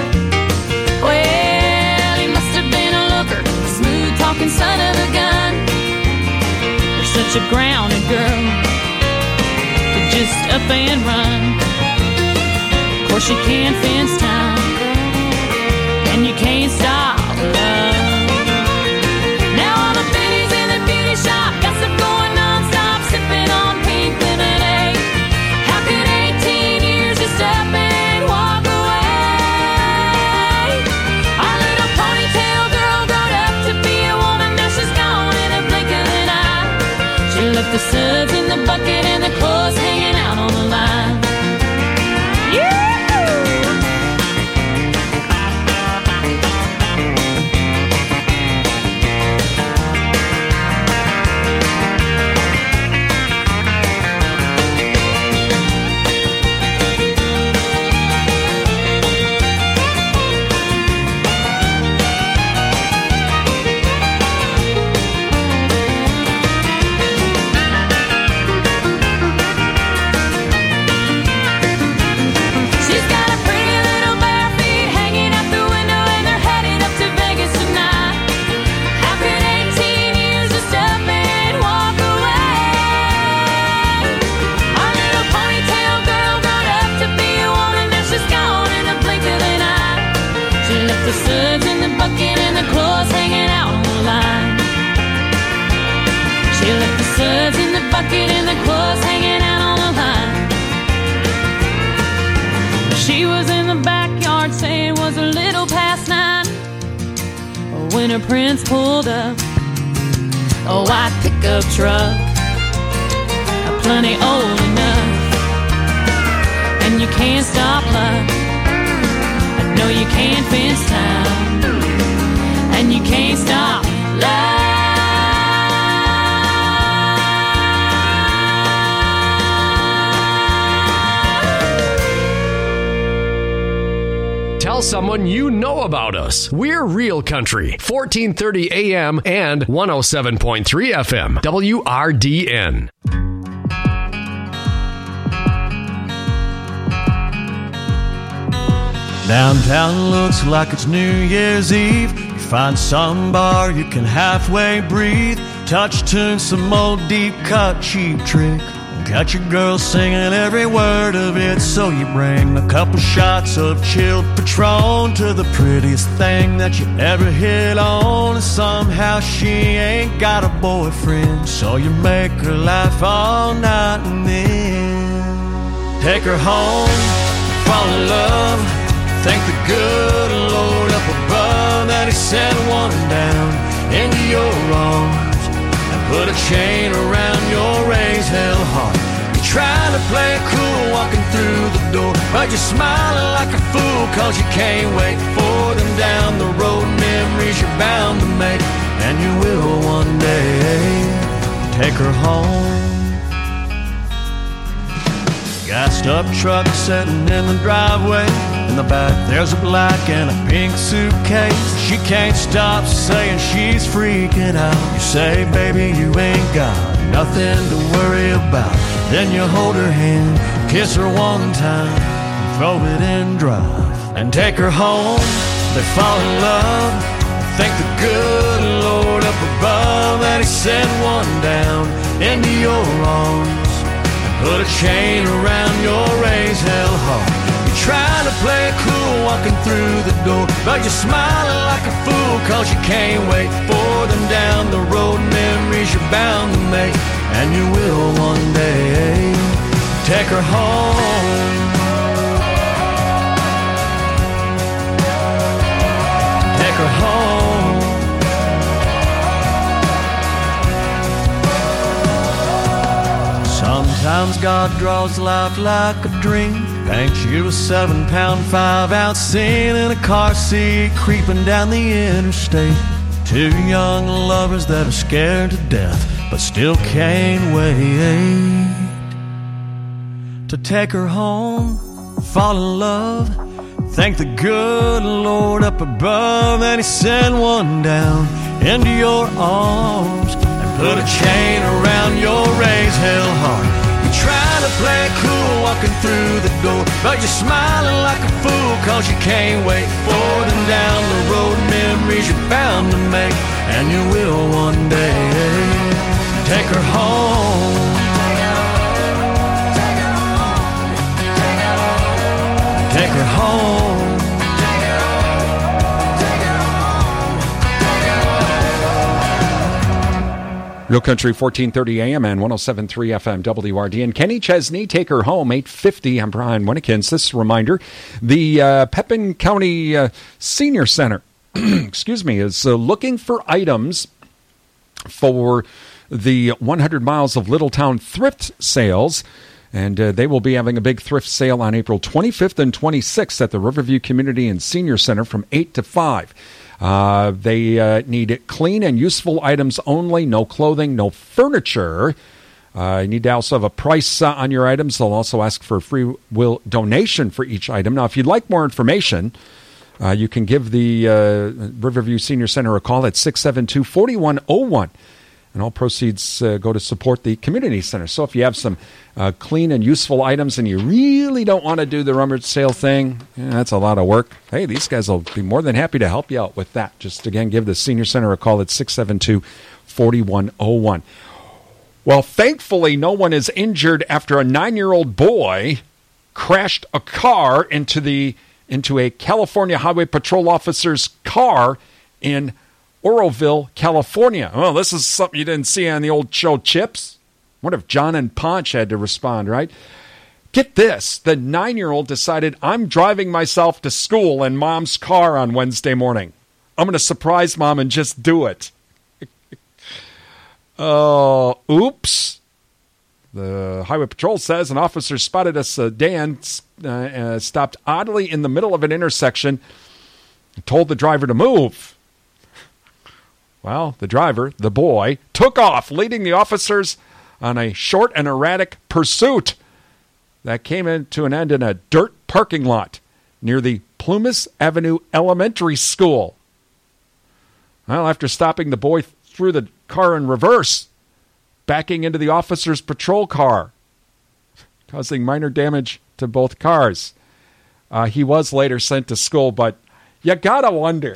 O: Well, he must have been a looker, a smooth talking son of a gun. You're such a grounded girl, just up and run. Of course you can't fence time, and you can't stop love. Now all the biddies in the beauty shop gossip going non-stop, sipping on pink lemonade. How could eighteen years just up and walk away? Our little ponytail girl grown up to be a woman, now she's gone in a blink of an eye. She left the suds in the bucket and the clothes hanging out on the line. Yeah! The suds in the bucket and the clothes hanging out on the line. She left the suds in the bucket and the clothes hanging out on the line. She was in the backyard saying it was a little past nine when her prince pulled up a white pickup truck, plenty old enough, and you can't stop love. No, you can't fence time, and you can't stop love.
Q: Tell someone you know about us. We're Real Country, fourteen thirty A M and one oh seven point three F M, W R D N.
H: Downtown looks like it's New Year's Eve. You find some bar you can halfway breathe. Touch tune, some old deep cut cheap trick. Got your girl singing every word of it. So you bring a couple shots of chilled Patron to the prettiest thing that you ever hit on. And somehow she ain't got a boyfriend, so you make her laugh all night and then take her home, fall in love. Thank the good Lord up above that He sent one down into your arms and put a chain around your raised hell heart. You're trying to play it cool walking through the door, but you're smiling like a fool cause you can't wait for them down the road memories you're bound to make. And you will one day take her home. Gassed up truck sitting in the driveway. In the back there's a black and a pink suitcase. She can't stop saying she's freaking out. You say, baby, you ain't got nothing to worry about. Then you hold her hand, kiss her one time, and throw it in drive. and take her home. They fall in love. Thank the good Lord up above that He sent one down into your arms and put a chain around your raised hell heart. You're trying to play it cool walking through the door, but you're smiling like a fool cause you can't wait for them down the road. Memories you're bound to make, and you will one day. Take her home. Take her home. Sometimes God draws life like a dream. Thanks you a seven pound five ounce sin in a car seat creeping down the interstate. Two young lovers that are scared to death but still can't wait to take her home, fall in love. Thank the good Lord up above that He sent one down into your arms and put a chain around your raised hell heart. You're trying to play it cool walking through the door, but you're smiling like a fool cause you can't wait for them down the road. Memories you're bound to make, and you will one day. Take her home. Take her home.
G: Real Country, fourteen thirty A M and one oh seven point three F M W R D. And Kenny Chesney, Take Her Home, eight fifty. I'm Brian Winnekins. This reminder, the uh, Pepin County uh, Senior Center, excuse me, is uh, looking for items for the one hundred miles of Littletown thrift sales. And uh, they will be having a big thrift sale on April twenty-fifth and twenty-sixth at the Riverview Community and Senior Center from eight to five. Uh, they uh, need clean and useful items only, no clothing, no furniture. Uh, you need to also have a price uh, on your items. They'll also ask for a free will donation for each item. Now, if you'd like more information, uh, you can give the uh, Riverview Senior Center a call at six seven two, four one zero one. And all proceeds uh, go to support the community center. So if you have some uh, clean and useful items and you really don't want to do the rummage sale thing, yeah, that's a lot of work. Hey, these guys will be more than happy to help you out with that. Just, again, give the senior center a call at six seven two, four one zero one. Well, thankfully, no one is injured after a nine-year-old boy crashed a car into the into a California Highway Patrol officer's car in Oroville, California. Well, this is something you didn't see on the old show Chips. What if John and Ponch had to respond, right? Get this. The nine-year-old decided, I'm driving myself to school in Mom's car on Wednesday morning. I'm going to surprise Mom and just do it. Oh, uh, oops. The Highway Patrol says an officer spotted a sedan uh, uh, stopped oddly in the middle of an intersection and told the driver to move. Well, the driver, the boy, took off, leading the officers on a short and erratic pursuit that came into an end in a dirt parking lot near the Plumas Avenue Elementary School. Well, after stopping, the boy threw the car in reverse, backing into the officer's patrol car, causing minor damage to both cars. Uh, he was later sent to school, but you gotta wonder.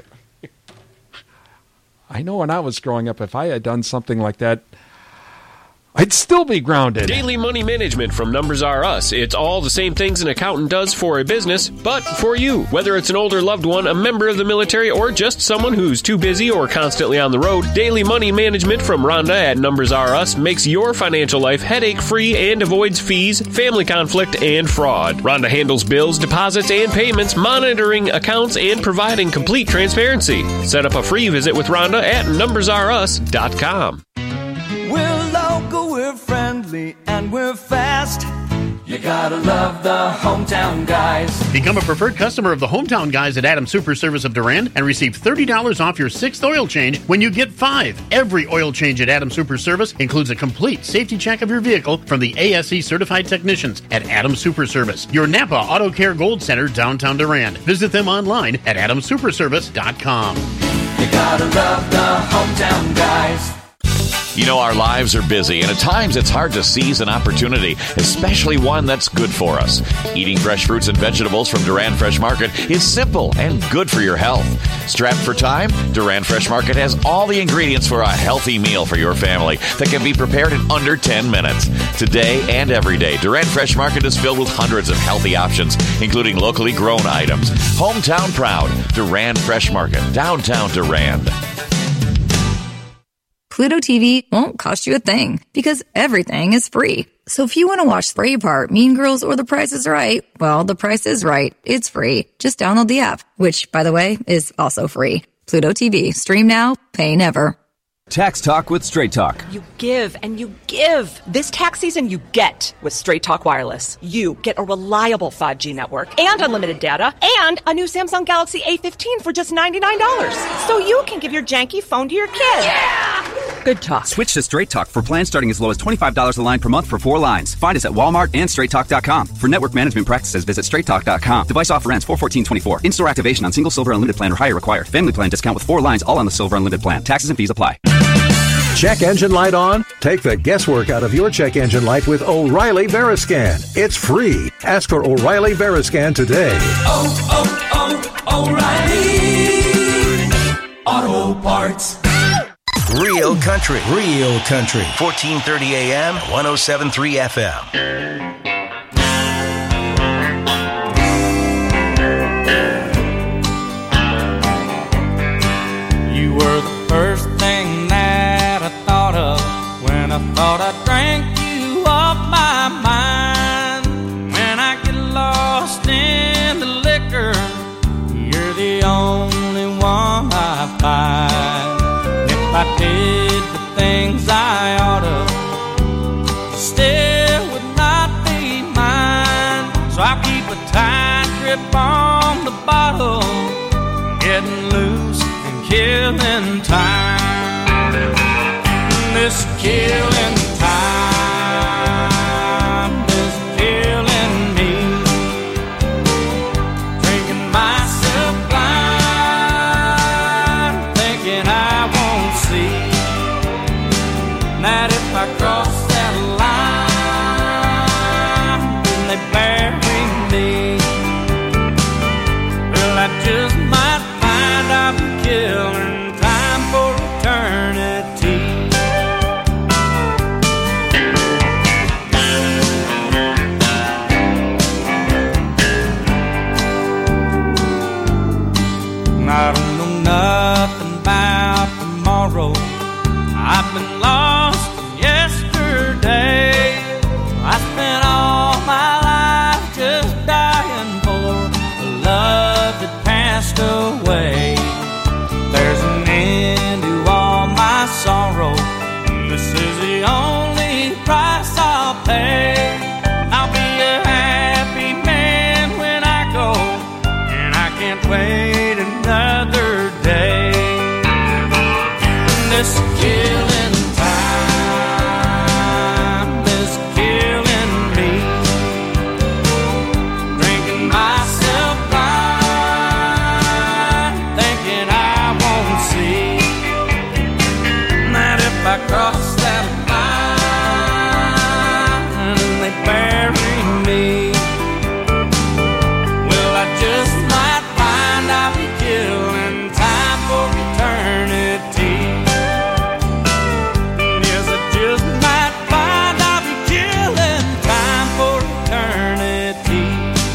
G: I know when I was growing up, if I had done something like that, I'd still be grounded.
P: Daily money management from Numbers R Us. It's all the same things an accountant does for a business, but for you. Whether it's an older loved one, a member of the military, or just someone who's too busy or constantly on the road, Daily Money Management from Rhonda at Numbers R Us makes your financial life headache-free and avoids fees, family conflict, and fraud. Rhonda handles bills, deposits, and payments, monitoring accounts, and providing complete transparency. Set up a free visit with Rhonda at numbers r us dot com.
L: We're local, we're friendly, and we're fast. You gotta love the Hometown Guys.
R: Become a preferred customer of the Hometown Guys at Adams Super Service of Durand and receive thirty dollars off your sixth oil change when you get five. Every oil change at Adams Super Service includes a complete safety check of your vehicle from the A S E certified technicians at Adams Super Service, your Napa Auto Care Gold Center, downtown Durand. Visit them online at adams super service dot com.
L: You gotta love the Hometown Guys.
B: You know, our lives are busy, and at times it's hard to seize an opportunity, especially one that's good for us. Eating fresh fruits and vegetables from Duran Fresh Market is simple and good for your health. Strapped for time? Duran Fresh Market has all the ingredients for a healthy meal for your family that can be prepared in under ten minutes. Today and every day, Duran Fresh Market is filled with hundreds of healthy options, including locally grown items. Hometown proud, Duran Fresh Market, downtown Durand.
S: Pluto T V won't cost you a thing because everything is free. So if you want to watch Braveheart, Mean Girls, or The Price is Right, well, The Price is Right. It's free. Just download the app, which, by the way, is also free. Pluto T V. Stream now, pay never.
U: Tax Talk with Straight Talk.
V: You give and you give. This tax season, you get with Straight Talk Wireless. You get a reliable five G network and unlimited data and a new Samsung Galaxy A fifteen for just ninety-nine dollars. So you can give your janky phone to your kid. Yeah! Good talk.
U: Switch to Straight Talk for plans starting as low as twenty-five dollars a line per month for four lines. Find us at Walmart and straight talk dot com. For network management practices, visit straight talk dot com. Device offer ends four fourteen twenty-four. In-store activation on single Silver Unlimited plan or higher required. Family plan discount with four lines all on the Silver Unlimited plan. Taxes and fees apply.
W: Check engine light on? Take the guesswork out of your check engine light with O'Reilly Veriscan. It's free. Ask for O'Reilly Veriscan today.
L: Oh, oh, oh, O'Reilly Auto Parts.
I: Real country, real country. fourteen thirty A M, one oh seven point three F M.
H: You were the first thing that I thought of when I thought I drank you off my mind. When I get lost in the liquor, you're the only one I find. If I did the things I oughta, still would not be mine. So I'll keep a tight grip on the bottle, getting loose and killing time. This killing time is killing me. Drinking myself blind, thinking I won't see that if I cross that line, then they bury me. Well, I just might find I've been killing time for eternity. I don't know nothing about tomorrow. I've been lost in yesterday. I spent all my life just dying for a love that passed away. There's an end to all my sorrow. This is the only price I'll pay. I'll be a happy man when I go, and I can't wait another day. This killing time is killing me. Drinking myself blind, thinking I won't see that if I cross that line and they bury me, well, I just might find I'll be killing time for eternity. Yes, I just might find I'll be killing time for eternity.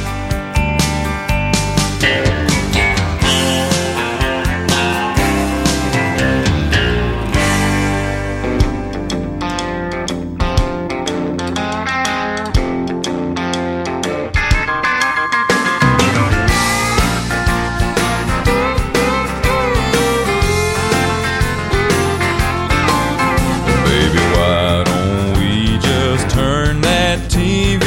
Z: Baby, why don't we just turn that T V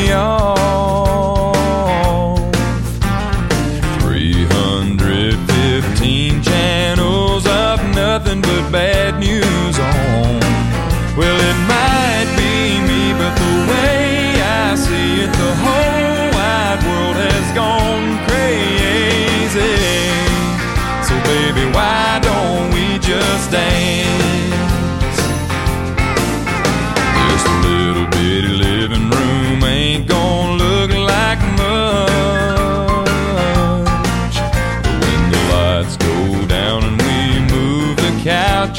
Z: off? three hundred fifteen channels of nothing but bad news on. Well, it might be me, but the way I see it, the whole wide world has gone crazy. So baby, why don't we just dance?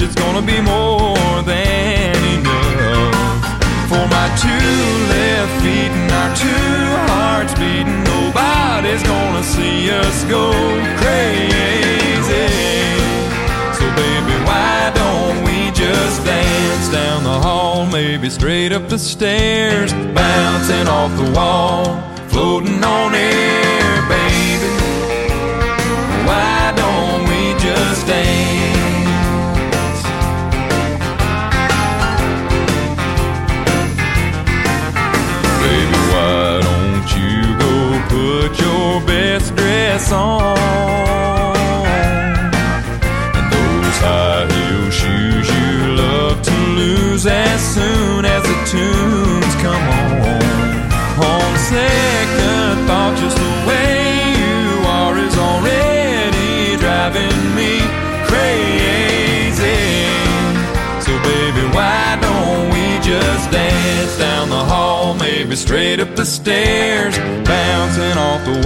Z: it's gonna be more than enough. For my two left feet and our two hearts beating, nobody's gonna see us go crazy. So baby, why don't we just dance down the hall, maybe straight up the stairs, bouncing off the wall, floating on air, baby. Why don't we just dance? Baby, why don't you go put your best dress on, and those high heel shoes you love to lose as soon as the tunes come on. On second thought, just the way you are is already driving me crazy. So baby, why don't we just dance down the hall, maybe straight up the stairs, bouncing off the